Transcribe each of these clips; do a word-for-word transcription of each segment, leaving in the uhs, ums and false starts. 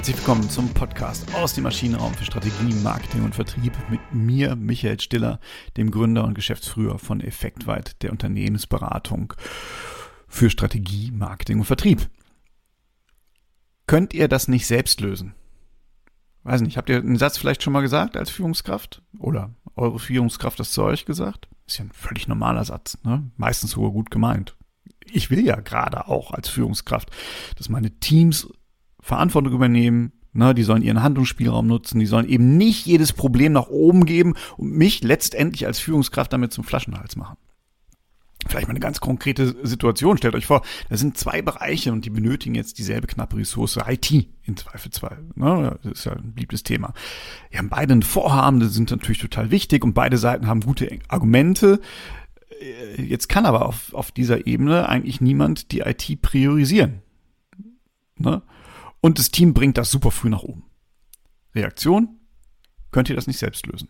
Herzlich willkommen zum Podcast aus dem Maschinenraum für Strategie, Marketing und Vertrieb mit mir, Michael Stiller, dem Gründer und Geschäftsführer von Effektweit, der Unternehmensberatung für Strategie, Marketing und Vertrieb. Könnt ihr das nicht selbst lösen? Weiß nicht, habt ihr einen Satz vielleicht schon mal gesagt als Führungskraft? Oder eure Führungskraft das zu euch gesagt? Ist ja ein völlig normaler Satz, ne? Meistens sogar gut gemeint. Ich will ja gerade auch als Führungskraft, dass meine Teams Verantwortung übernehmen, ne, die sollen ihren Handlungsspielraum nutzen, die sollen eben nicht jedes Problem nach oben geben und mich letztendlich als Führungskraft damit zum Flaschenhals machen. Vielleicht mal eine ganz konkrete Situation. Stellt euch vor, da sind zwei Bereiche und die benötigen jetzt dieselbe knappe Ressource, I T im Zweifelsfall. Ne, das ist ja ein beliebtes Thema. Die haben beide ein Vorhaben, das sind natürlich total wichtig und beide Seiten haben gute Argumente. Jetzt kann aber auf, auf dieser Ebene eigentlich niemand die I T priorisieren. Ne? Und das Team bringt das super früh nach oben. Reaktion? Könnt ihr das nicht selbst lösen?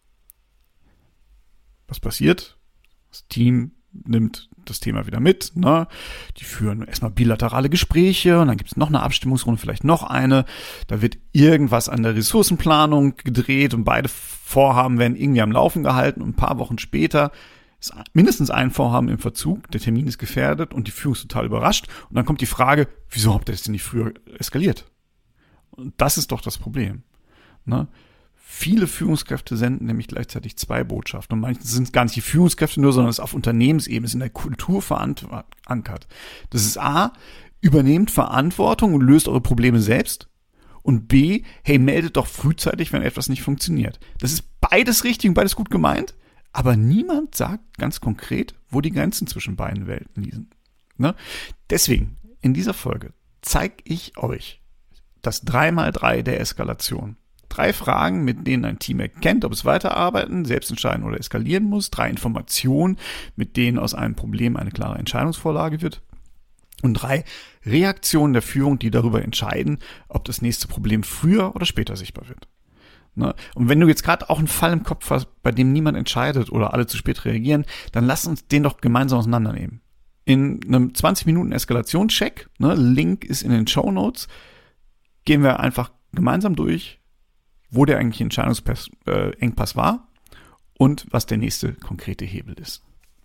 Was passiert? Das Team nimmt das Thema wieder mit. Ne? Die führen erstmal bilaterale Gespräche und dann gibt es noch eine Abstimmungsrunde, vielleicht noch eine. Da wird irgendwas an der Ressourcenplanung gedreht und beide Vorhaben werden irgendwie am Laufen gehalten. Und ein paar Wochen später ist mindestens ein Vorhaben im Verzug, der Termin ist gefährdet und die Führung ist total überrascht. Und dann kommt die Frage, wieso habt ihr das denn nicht früher eskaliert? Und das ist doch das Problem. Ne? Viele Führungskräfte senden nämlich gleichzeitig zwei Botschaften. Und manchmal sind es gar nicht die Führungskräfte nur, sondern es ist auf Unternehmensebene, es ist in der Kultur verankert. Das ist A, übernehmt Verantwortung und löst eure Probleme selbst. Und B, hey, meldet doch frühzeitig, wenn etwas nicht funktioniert. Das ist beides richtig und beides gut gemeint. Aber niemand sagt ganz konkret, wo die Grenzen zwischen beiden Welten liegen. Ne? Deswegen, in dieser Folge zeige ich euch das drei mal drei der Eskalation. Drei Fragen, mit denen ein Team erkennt, ob es weiterarbeiten, selbst entscheiden oder eskalieren muss. Drei Informationen, mit denen aus einem Problem eine klare Entscheidungsvorlage wird. Und drei Reaktionen der Führung, die darüber entscheiden, ob das nächste Problem früher oder später sichtbar wird. Und wenn du jetzt gerade auch einen Fall im Kopf hast, bei dem niemand entscheidet oder alle zu spät reagieren, dann lass uns den doch gemeinsam auseinandernehmen. In einem zwanzig Minuten Eskalationscheck, ne, Link ist in den Shownotes, gehen wir einfach gemeinsam durch, wo der eigentliche Entscheidungsengpass war und was der nächste konkrete Hebel ist.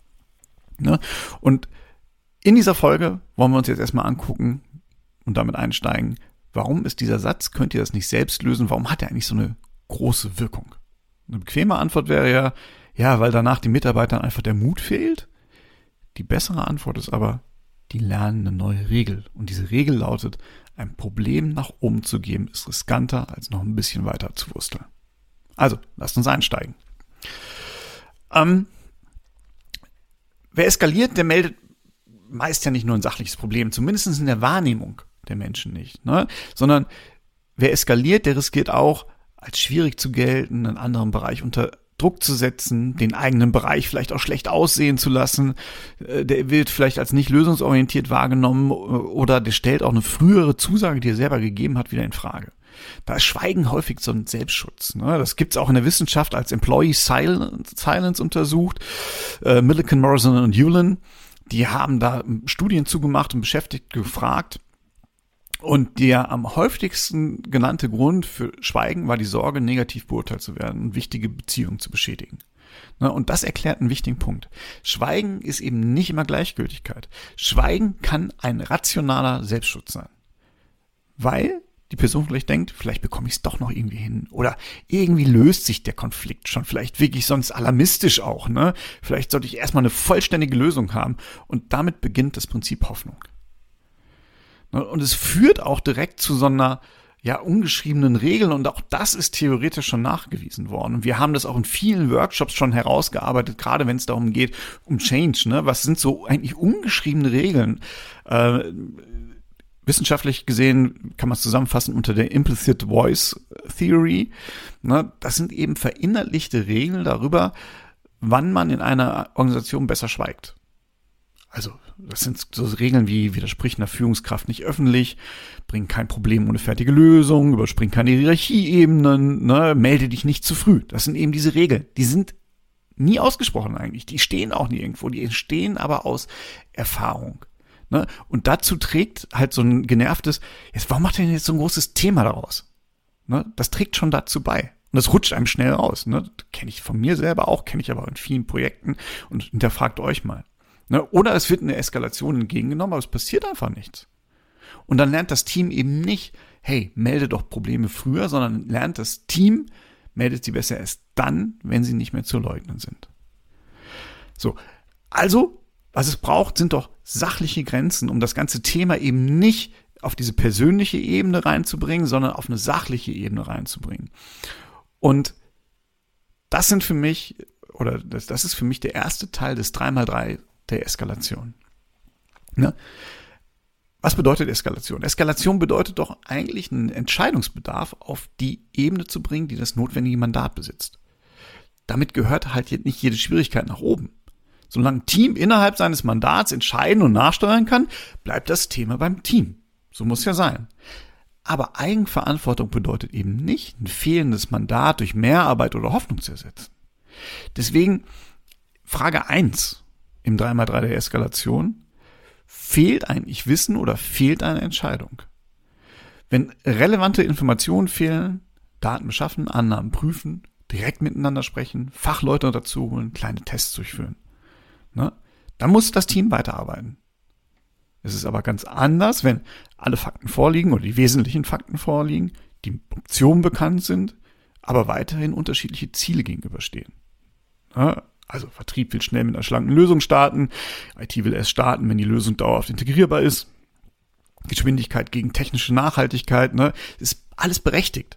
Ne? Und in dieser Folge wollen wir uns jetzt erstmal angucken und damit einsteigen, warum ist dieser Satz, könnt ihr das nicht selbst lösen, warum hat er eigentlich so eine große Wirkung? Eine bequeme Antwort wäre ja, ja, weil danach den Mitarbeitern einfach der Mut fehlt. Die bessere Antwort ist aber, die lernen eine neue Regel. Und diese Regel lautet, ein Problem nach oben zu geben, ist riskanter, als noch ein bisschen weiter zu wursteln. Also, lasst uns einsteigen. Ähm, wer eskaliert, der meldet meist ja nicht nur ein sachliches Problem, zumindest in der Wahrnehmung der Menschen nicht, ne? Sondern wer eskaliert, der riskiert auch, als schwierig zu gelten, einen anderen Bereich unter Druck zu setzen, den eigenen Bereich vielleicht auch schlecht aussehen zu lassen. Der wird vielleicht als nicht lösungsorientiert wahrgenommen oder der stellt auch eine frühere Zusage, die er selber gegeben hat, wieder in Frage. Da ist Schweigen häufig so ein Selbstschutz. Ne? Das gibt's auch in der Wissenschaft als Employee Silence, Silence untersucht. Äh, Millikan, Morrison und Hewlin, die haben da Studien zugemacht und Beschäftigte gefragt. Und der am häufigsten genannte Grund für Schweigen war die Sorge, negativ beurteilt zu werden und wichtige Beziehungen zu beschädigen. Und das erklärt einen wichtigen Punkt. Schweigen ist eben nicht immer Gleichgültigkeit. Schweigen kann ein rationaler Selbstschutz sein. Weil die Person vielleicht denkt, vielleicht bekomme ich es doch noch irgendwie hin. Oder irgendwie löst sich der Konflikt schon. Vielleicht wirklich sonst alarmistisch auch. Ne? Vielleicht sollte ich erstmal eine vollständige Lösung haben. Und damit beginnt das Prinzip Hoffnung. Und es führt auch direkt zu so einer ja ungeschriebenen Regel und auch das ist theoretisch schon nachgewiesen worden. Und wir haben das auch in vielen Workshops schon herausgearbeitet, gerade wenn es darum geht, um Change. Ne? Was sind so eigentlich ungeschriebene Regeln? Äh, wissenschaftlich gesehen kann man es zusammenfassen unter der Implicit Voice Theory. Ne? Das sind eben verinnerlichte Regeln darüber, wann man in einer Organisation besser schweigt. Also das sind so Regeln wie widersprich einer Führungskraft nicht öffentlich, bring kein Problem ohne fertige Lösung, überspring keine Hierarchieebenen, ne, melde dich nicht zu früh. Das sind eben diese Regeln. Die sind nie ausgesprochen eigentlich. Die stehen auch nie irgendwo. Die entstehen aber aus Erfahrung. Ne? Und dazu trägt halt so ein genervtes, jetzt, warum macht ihr denn jetzt so ein großes Thema daraus? Ne? Das trägt schon dazu bei. Und das rutscht einem schnell raus. Ne? Kenne ich von mir selber auch, kenne ich aber in vielen Projekten und hinterfragt euch mal. Ne? Oder es wird eine Eskalation entgegengenommen, aber es passiert einfach nichts. Und dann lernt das Team eben nicht, hey, melde doch Probleme früher, sondern lernt das Team, meldet sie besser erst dann, wenn sie nicht mehr zu leugnen sind. So, also, was es braucht, sind doch sachliche Grenzen, um das ganze Thema eben nicht auf diese persönliche Ebene reinzubringen, sondern auf eine sachliche Ebene reinzubringen. Und das sind für mich, oder das, das ist für mich der erste Teil des drei mal drei der Eskalation. Ne? Was bedeutet Eskalation? Eskalation bedeutet doch eigentlich einen Entscheidungsbedarf auf die Ebene zu bringen, die das notwendige Mandat besitzt. Damit gehört halt jetzt nicht jede Schwierigkeit nach oben. Solange ein Team innerhalb seines Mandats entscheiden und nachsteuern kann, bleibt das Thema beim Team. So muss ja sein. Aber Eigenverantwortung bedeutet eben nicht, ein fehlendes Mandat durch Mehrarbeit oder Hoffnung zu ersetzen. Deswegen Frage eins im drei mal drei der Eskalation: Fehlt eigentlich Wissen oder fehlt eine Entscheidung? Wenn relevante Informationen fehlen, Daten beschaffen, Annahmen prüfen, direkt miteinander sprechen, Fachleute dazu holen, kleine Tests durchführen. Ne? Dann muss das Team weiterarbeiten. Es ist aber ganz anders, wenn alle Fakten vorliegen oder die wesentlichen Fakten vorliegen, die Optionen bekannt sind, aber weiterhin unterschiedliche Ziele gegenüberstehen. Ne? Also Vertrieb will schnell mit einer schlanken Lösung starten, I T will erst starten, wenn die Lösung dauerhaft integrierbar ist, Geschwindigkeit gegen technische Nachhaltigkeit, ne, ist alles berechtigt.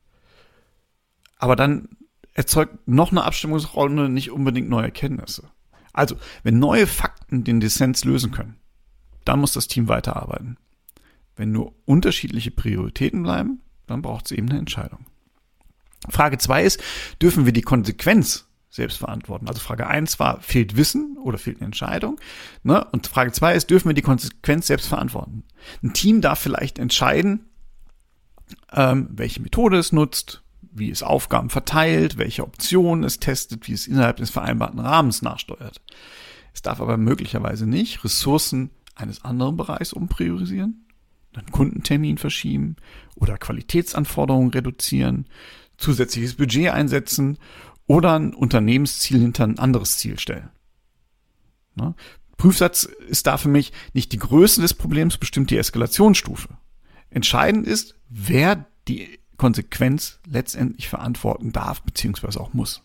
Aber dann erzeugt noch eine Abstimmungsrunde nicht unbedingt neue Erkenntnisse. Also, wenn neue Fakten den Dissens lösen können, dann muss das Team weiterarbeiten. Wenn nur unterschiedliche Prioritäten bleiben, dann braucht es eben eine Entscheidung. Frage zwei ist, dürfen wir die Konsequenz selbst verantworten? Also Frage eins war, fehlt Wissen oder fehlt eine Entscheidung? Ne? Und Frage zwei ist, dürfen wir die Konsequenz selbst verantworten? Ein Team darf vielleicht entscheiden, ähm, welche Methode es nutzt, wie es Aufgaben verteilt, welche Optionen es testet, wie es innerhalb des vereinbarten Rahmens nachsteuert. Es darf aber möglicherweise nicht Ressourcen eines anderen Bereichs umpriorisieren, einen Kundentermin verschieben oder Qualitätsanforderungen reduzieren, zusätzliches Budget einsetzen oder ein Unternehmensziel hinter ein anderes Ziel stellen. Ne? Prüfsatz ist da für mich nicht die Größe des Problems, bestimmt die Eskalationsstufe. Entscheidend ist, wer die Konsequenz letztendlich verantworten darf bzw. auch muss.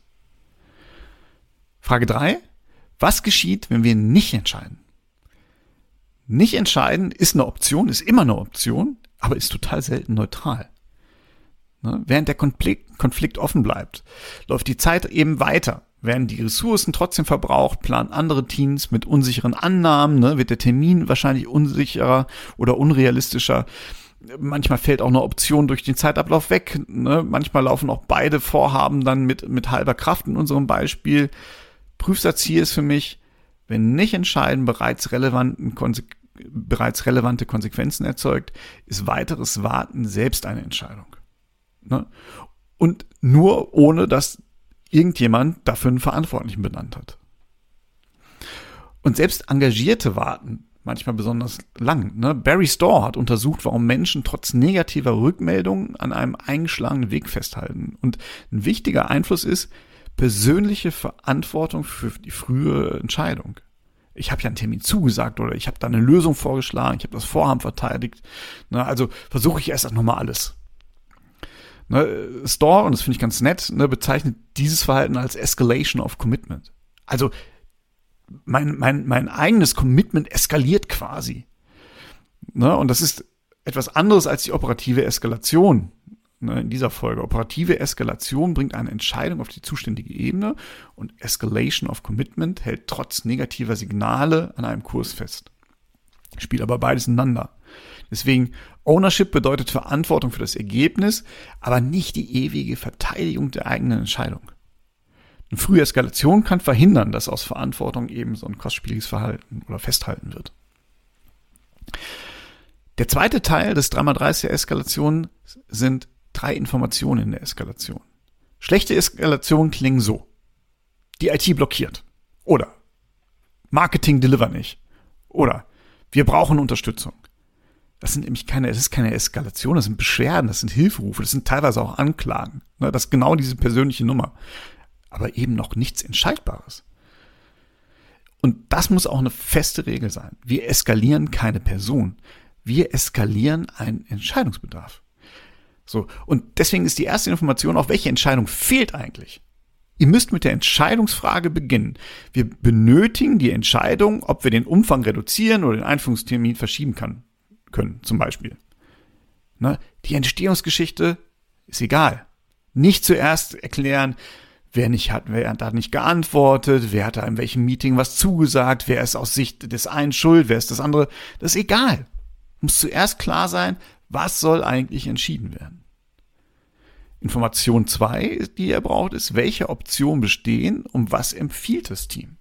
Frage drei. Was geschieht, wenn wir nicht entscheiden? Nicht entscheiden ist eine Option, ist immer eine Option, aber ist total selten neutral. Ne? Während der Konflikt, Konflikt offen bleibt, läuft die Zeit eben weiter. Werden die Ressourcen trotzdem verbraucht, planen andere Teams mit unsicheren Annahmen, ne? Wird der Termin wahrscheinlich unsicherer oder unrealistischer. Manchmal fällt auch eine Option durch den Zeitablauf weg. Ne? Manchmal laufen auch beide Vorhaben dann mit, mit halber Kraft in unserem Beispiel. Prüfsatz hier ist für mich, wenn nicht entscheiden bereits, relevanten Konse- bereits relevante Konsequenzen erzeugt, ist weiteres Warten selbst eine Entscheidung. Ne? Und nur ohne, dass irgendjemand dafür einen Verantwortlichen benannt hat. Und selbst Engagierte warten manchmal besonders lang. Ne? Barry Storr hat untersucht, warum Menschen trotz negativer Rückmeldungen an einem eingeschlagenen Weg festhalten. Und ein wichtiger Einfluss ist persönliche Verantwortung für die frühe Entscheidung. Ich habe ja einen Termin zugesagt oder ich habe da eine Lösung vorgeschlagen, ich habe das Vorhaben verteidigt. Ne? Also versuche ich erst nochmal alles. Ne? Storr, und das finde ich ganz nett, ne, bezeichnet dieses Verhalten als Escalation of Commitment. Also Mein, mein, mein eigenes Commitment eskaliert quasi. Ne? Und das ist etwas anderes als die operative Eskalation, ne, in dieser Folge. Operative Eskalation bringt eine Entscheidung auf die zuständige Ebene und Escalation of Commitment hält trotz negativer Signale an einem Kurs fest. Spielt aber beides ineinander. Deswegen, Ownership bedeutet Verantwortung für das Ergebnis, aber nicht die ewige Verteidigung der eigenen Entscheidung. Eine frühe Eskalation kann verhindern, dass aus Verantwortung eben so ein kostspieliges Verhalten oder Festhalten wird. Der zweite Teil des drei mal drei der Eskalation sind drei Informationen in der Eskalation. Schlechte Eskalationen klingen so. Die I T blockiert. Oder Marketing deliver nicht. Oder Wir brauchen Unterstützung. Das sind nämlich keine, das ist keine Eskalation, das sind Beschwerden, das sind Hilferufe, das sind teilweise auch Anklagen. Das ist genau diese persönliche Nummer. Aber eben noch nichts Entscheidbares. Und das muss auch eine feste Regel sein. Wir eskalieren keine Person. Wir eskalieren einen Entscheidungsbedarf. So. Und deswegen ist die erste Information, auf welche Entscheidung fehlt eigentlich? Ihr müsst mit der Entscheidungsfrage beginnen. Wir benötigen die Entscheidung, ob wir den Umfang reduzieren oder den Einführungstermin verschieben kann, können, zum Beispiel. Ne? Die Entstehungsgeschichte ist egal. Nicht zuerst erklären, wer nicht hat, wer hat da nicht geantwortet, wer hat da in welchem Meeting was zugesagt, wer ist aus Sicht des einen schuld, wer ist das andere. Das ist egal. Muss zuerst klar sein, was soll eigentlich entschieden werden. Information zwei, die ihr braucht, ist, welche Optionen bestehen und was empfiehlt das Team.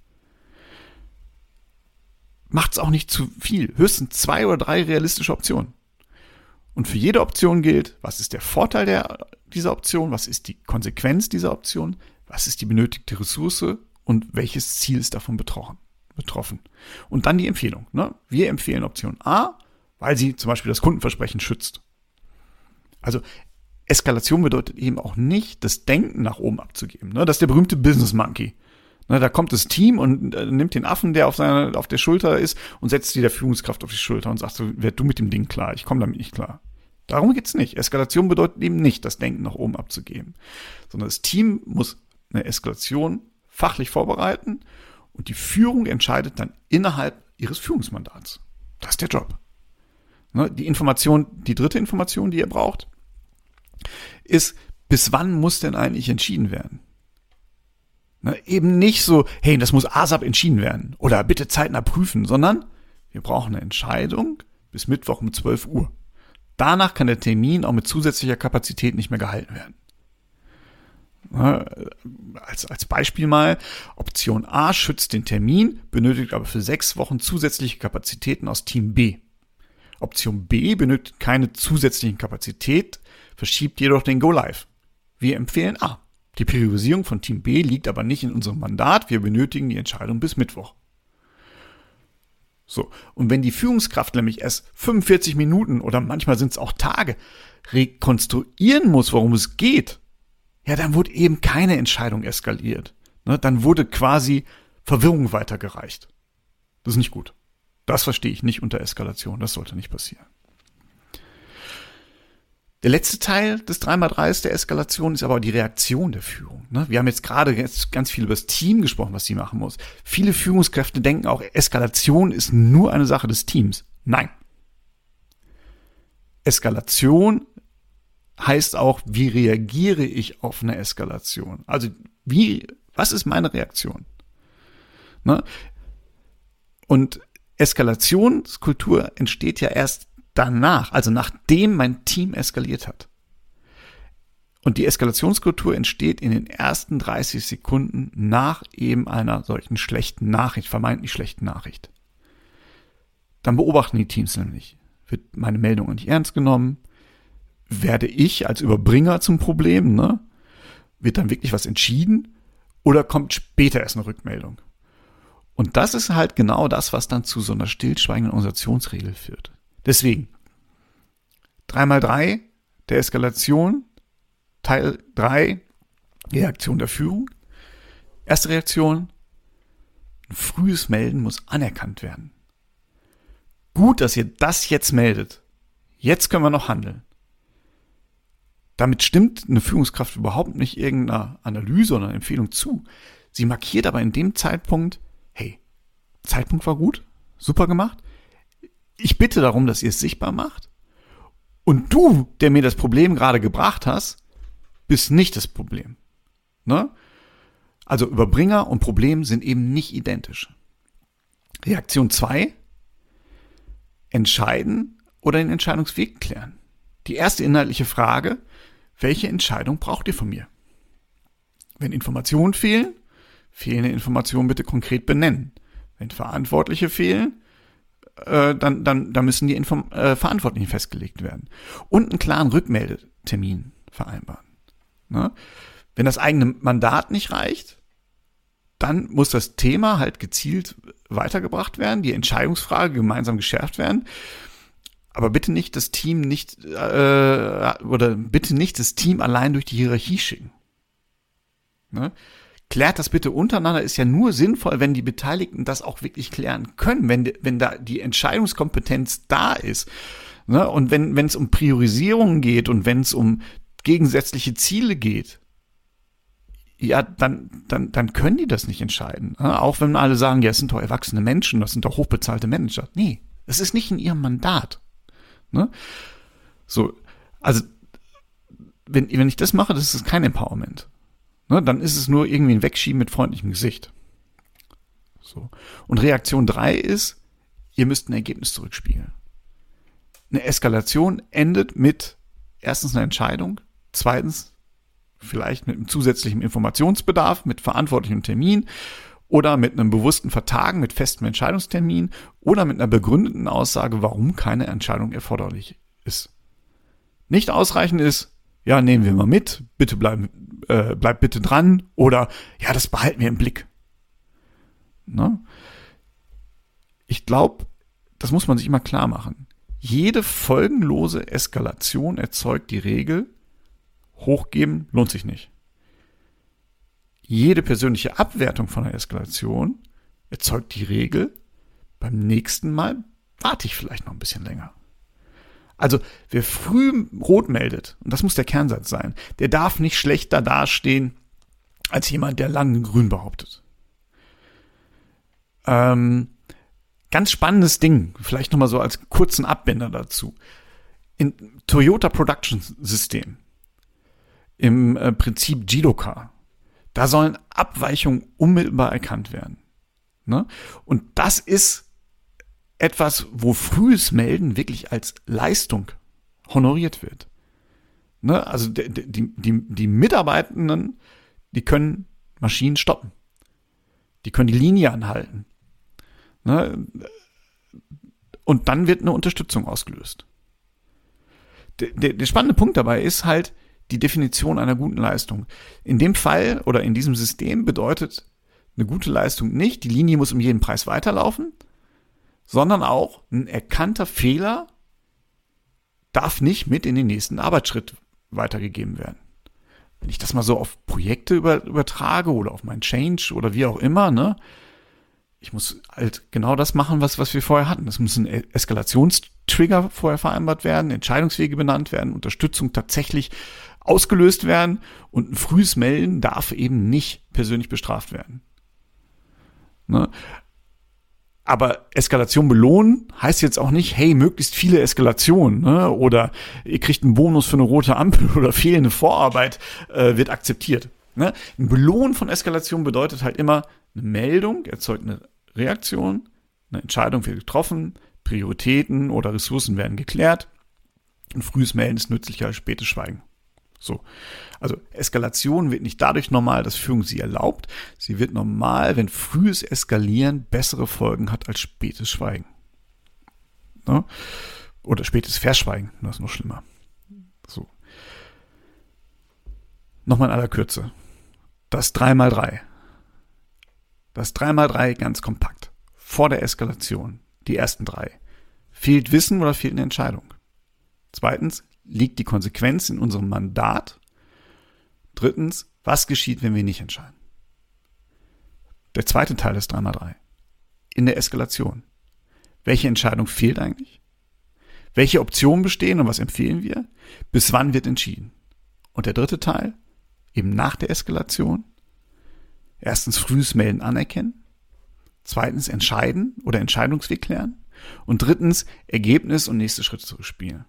Macht's auch nicht zu viel. Höchstens zwei oder drei realistische Optionen. Und für jede Option gilt, was ist der Vorteil der, dieser Option, was ist die Konsequenz dieser Option, was ist die benötigte Ressource und welches Ziel ist davon betroffen. betroffen. Und dann die Empfehlung. Ne? Wir empfehlen Option A, weil sie zum Beispiel das Kundenversprechen schützt. Also Eskalation bedeutet eben auch nicht, das Denken nach oben abzugeben. Ne? Das ist der berühmte Business Monkey. Ne, da kommt das Team und äh, nimmt den Affen, der auf seiner, auf der Schulter ist, und setzt die der Führungskraft auf die Schulter und sagt so, werd du mit dem Ding klar, ich komme damit nicht klar. Darum geht's nicht. Eskalation bedeutet eben nicht, das Denken nach oben abzugeben. Sondern das Team muss eine Eskalation fachlich vorbereiten und die Führung entscheidet dann innerhalb ihres Führungsmandats. Das ist der Job. Ne, die Information, die dritte Information, die ihr braucht, ist, bis wann muss denn eigentlich entschieden werden? Ne, eben nicht so, hey, das muss ASAP entschieden werden oder bitte zeitnah prüfen, sondern wir brauchen eine Entscheidung bis Mittwoch um zwölf Uhr. Danach kann der Termin auch mit zusätzlicher Kapazität nicht mehr gehalten werden. Ne, als, als Beispiel mal, Option A schützt den Termin, benötigt aber für sechs Wochen zusätzliche Kapazitäten aus Team B. Option B benötigt keine zusätzlichen Kapazität, verschiebt jedoch den Go-Live. Wir empfehlen A. Die Priorisierung von Team B liegt aber nicht in unserem Mandat. Wir benötigen die Entscheidung bis Mittwoch. So. Und wenn die Führungskraft nämlich erst fünfundvierzig Minuten oder manchmal sind es auch Tage rekonstruieren muss, worum es geht, ja, dann wurde eben keine Entscheidung eskaliert. Ne, dann wurde quasi Verwirrung weitergereicht. Das ist nicht gut. Das verstehe ich nicht unter Eskalation. Das sollte nicht passieren. Der letzte Teil des drei mal drei der Eskalation ist aber die Reaktion der Führung. Wir haben jetzt gerade jetzt ganz viel über das Team gesprochen, was sie machen muss. Viele Führungskräfte denken auch, Eskalation ist nur eine Sache des Teams. Nein. Eskalation heißt auch, wie reagiere ich auf eine Eskalation? Also wie, was ist meine Reaktion? Und Eskalationskultur entsteht ja erst danach, also nachdem mein Team eskaliert hat. Und die Eskalationskultur entsteht in den ersten dreißig Sekunden nach eben einer solchen schlechten Nachricht, vermeintlich schlechten Nachricht. Dann beobachten die Teams nämlich. Wird meine Meldung nicht ernst genommen? Werde ich als Überbringer zum Problem? Ne? Wird dann wirklich was entschieden? Oder kommt später erst eine Rückmeldung? Und das ist halt genau das, was dann zu so einer stillschweigenden Organisationsregel führt. Deswegen, drei mal drei der Eskalation, Teil drei, Reaktion der Führung. Erste Reaktion, ein frühes Melden muss anerkannt werden. Gut, dass ihr das jetzt meldet. Jetzt können wir noch handeln. Damit stimmt eine Führungskraft überhaupt nicht irgendeiner Analyse oder Empfehlung zu. Sie markiert aber in dem Zeitpunkt, hey, Zeitpunkt war gut, super gemacht. Ich bitte darum, dass ihr es sichtbar macht. Und du, der mir das Problem gerade gebracht hast, bist nicht das Problem. Ne? Also Überbringer und Problem sind eben nicht identisch. Reaktion zwei. Entscheiden oder den Entscheidungsweg klären. Die erste inhaltliche Frage, welche Entscheidung braucht ihr von mir? Wenn Informationen fehlen, fehlende Informationen bitte konkret benennen. Wenn Verantwortliche fehlen, Äh, dann, dann, dann müssen die Inform- äh, Verantwortlichen festgelegt werden. Und einen klaren Rückmeldetermin vereinbaren. Ne? Wenn das eigene Mandat nicht reicht, dann muss das Thema halt gezielt weitergebracht werden, die Entscheidungsfrage gemeinsam geschärft werden. Aber bitte nicht das Team nicht äh, oder bitte nicht das Team allein durch die Hierarchie schicken. Ne? Klärt das bitte untereinander, ist ja nur sinnvoll, wenn die Beteiligten das auch wirklich klären können, wenn, wenn da die Entscheidungskompetenz da ist. Ne? Und wenn wenn es um Priorisierungen geht und wenn es um gegensätzliche Ziele geht, ja, dann, dann, dann können die das nicht entscheiden. Ne? Auch wenn alle sagen, ja, es sind doch erwachsene Menschen, das sind doch hochbezahlte Manager. Nee, es ist nicht in ihrem Mandat. Ne? So, also wenn, wenn ich das mache, das ist kein Empowerment. Ne? Dann ist es nur irgendwie ein Wegschieben mit freundlichem Gesicht. So. Und Reaktion drei ist, ihr müsst ein Ergebnis zurückspiegeln. Eine Eskalation endet mit erstens einer Entscheidung, zweitens vielleicht mit einem zusätzlichen Informationsbedarf, mit verantwortlichem Termin oder mit einem bewussten Vertagen, mit festem Entscheidungstermin oder mit einer begründeten Aussage, warum keine Entscheidung erforderlich ist. Nicht ausreichend ist, ja, nehmen wir mal mit, bitte bleib, äh, bleib bitte dran oder ja, das behalten wir im Blick. Ne? Ich glaube, das muss man sich immer klar machen. Jede folgenlose Eskalation erzeugt die Regel, hochgeben lohnt sich nicht. Jede persönliche Abwertung von einer Eskalation erzeugt die Regel, beim nächsten Mal warte ich vielleicht noch ein bisschen länger. Also wer früh rot meldet, und das muss der Kernsatz sein, der darf nicht schlechter dastehen als jemand, der lange grün behauptet. Ähm, ganz spannendes Ding, vielleicht nochmal so als kurzen Abbinder dazu. In Toyota Production System, im äh, Prinzip Jidoka, da sollen Abweichungen unmittelbar erkannt werden. Ne? Und das ist etwas, wo frühes Melden wirklich als Leistung honoriert wird. Ne? Also die, die, die, die Mitarbeitenden, die können Maschinen stoppen. Die können die Linie anhalten. Ne? Und dann wird eine Unterstützung ausgelöst. Der, der, der spannende Punkt dabei ist halt, die Definition einer guten Leistung. In dem Fall oder in diesem System bedeutet eine gute Leistung nicht, die Linie muss um jeden Preis weiterlaufen, sondern auch ein erkannter Fehler darf nicht mit in den nächsten Arbeitsschritt weitergegeben werden. Wenn ich das mal so auf Projekte über, übertrage oder auf mein Change oder wie auch immer, ne, ich muss halt genau das machen, was, was wir vorher hatten. Es muss ein Eskalationstrigger vorher vereinbart werden, Entscheidungswege benannt werden, Unterstützung tatsächlich ausgelöst werden und ein frühes Melden darf eben nicht persönlich bestraft werden. Ne? Aber Eskalation belohnen heißt jetzt auch nicht, hey, möglichst viele Eskalationen, ne? Oder ihr kriegt einen Bonus für eine rote Ampel oder fehlende Vorarbeit äh, wird akzeptiert. Ne? Ein Belohnen von Eskalation bedeutet halt immer, eine Meldung erzeugt eine Reaktion, eine Entscheidung wird getroffen, Prioritäten oder Ressourcen werden geklärt und frühes Melden ist nützlicher als spätes Schweigen. So. Also Eskalation wird nicht dadurch normal, dass Führung sie erlaubt. Sie wird normal, wenn frühes Eskalieren bessere Folgen hat als spätes Schweigen. Ne? Oder spätes Verschweigen, das ist noch schlimmer. So. Nochmal in aller Kürze. Das drei mal drei. Das drei mal drei ganz kompakt. Vor der Eskalation. Die ersten drei. Fehlt Wissen oder fehlt eine Entscheidung? Zweitens, liegt die Konsequenz in unserem Mandat? Drittens, was geschieht, wenn wir nicht entscheiden? Der zweite Teil des drei mal drei. In der Eskalation. Welche Entscheidung fehlt eigentlich? Welche Optionen bestehen und was empfehlen wir? Bis wann wird entschieden? Und der dritte Teil, eben nach der Eskalation. Erstens, frühes Melden anerkennen. Zweitens, entscheiden oder Entscheidungsweg klären. Und drittens, Ergebnis und nächste Schritte zurückspielen.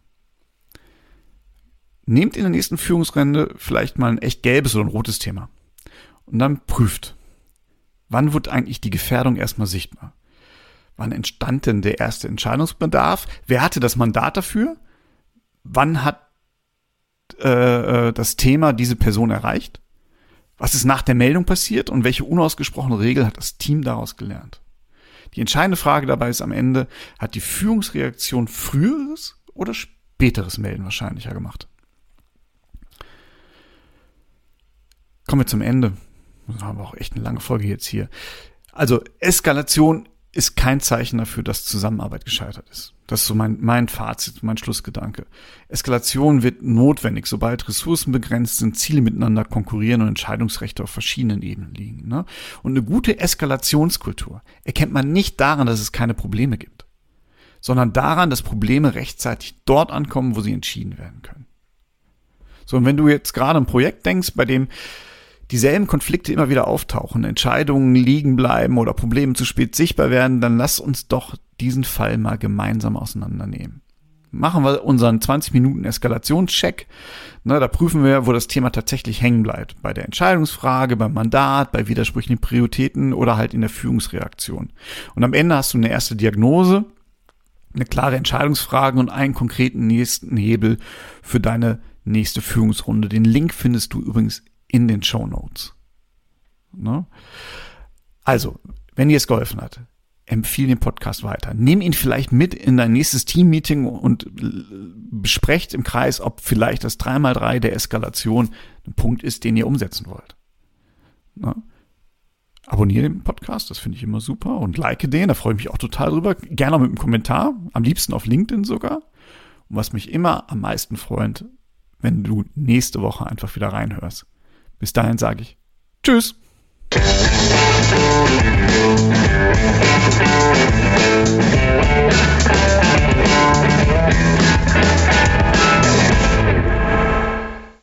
Nehmt in der nächsten Führungsrunde vielleicht mal ein echt gelbes oder ein rotes Thema. Und dann prüft, wann wird eigentlich die Gefährdung erstmal sichtbar? Wann entstand denn der erste Entscheidungsbedarf? Wer hatte das Mandat dafür? Wann hat äh, das Thema diese Person erreicht? Was ist nach der Meldung passiert und welche unausgesprochene Regel hat das Team daraus gelernt? Die entscheidende Frage dabei ist am Ende, hat die Führungsreaktion früheres oder späteres Melden wahrscheinlicher gemacht? Kommen wir zum Ende. Das haben wir auch echt eine lange Folge jetzt hier. Also Eskalation ist kein Zeichen dafür, dass Zusammenarbeit gescheitert ist. Das ist so mein, mein Fazit, mein Schlussgedanke. Eskalation wird notwendig, sobald Ressourcen begrenzt sind, Ziele miteinander konkurrieren und Entscheidungsrechte auf verschiedenen Ebenen liegen. Ne? Und eine gute Eskalationskultur erkennt man nicht daran, dass es keine Probleme gibt, sondern daran, dass Probleme rechtzeitig dort ankommen, wo sie entschieden werden können. So, und wenn du jetzt gerade ein Projekt denkst, bei dem dieselben Konflikte immer wieder auftauchen, Entscheidungen liegen bleiben oder Probleme zu spät sichtbar werden, dann lass uns doch diesen Fall mal gemeinsam auseinandernehmen. Machen wir unseren zwanzig Minuten Eskalationscheck. Ne, da prüfen wir, wo das Thema tatsächlich hängen bleibt. Bei der Entscheidungsfrage, beim Mandat, bei widersprüchlichen Prioritäten oder halt in der Führungsreaktion. Und am Ende hast du eine erste Diagnose, eine klare Entscheidungsfrage und einen konkreten nächsten Hebel für deine nächste Führungsrunde. Den Link findest du übrigens in den Shownotes. Ne? Also, wenn dir es geholfen hat, empfehle den Podcast weiter. Nimm ihn vielleicht mit in dein nächstes Team-Meeting und besprecht im Kreis, ob vielleicht das drei mal drei der Eskalation ein Punkt ist, den ihr umsetzen wollt. Ne? Abonniere den Podcast, das finde ich immer super, und like den, da freue ich mich auch total drüber. Gerne mit einem Kommentar, am liebsten auf LinkedIn sogar. Und was mich immer am meisten freut, wenn du nächste Woche einfach wieder reinhörst. Bis dahin sage ich Tschüss.